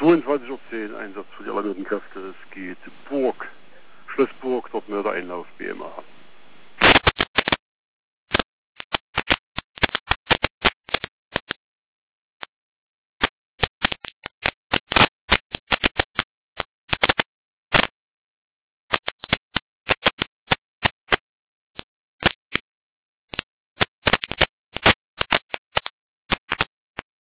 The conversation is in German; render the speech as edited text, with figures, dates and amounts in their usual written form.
22:10 Einsatz für die alarmierten Kräfte. Es geht Burg, Schloss Burg, dort Mördereinlauf BMA.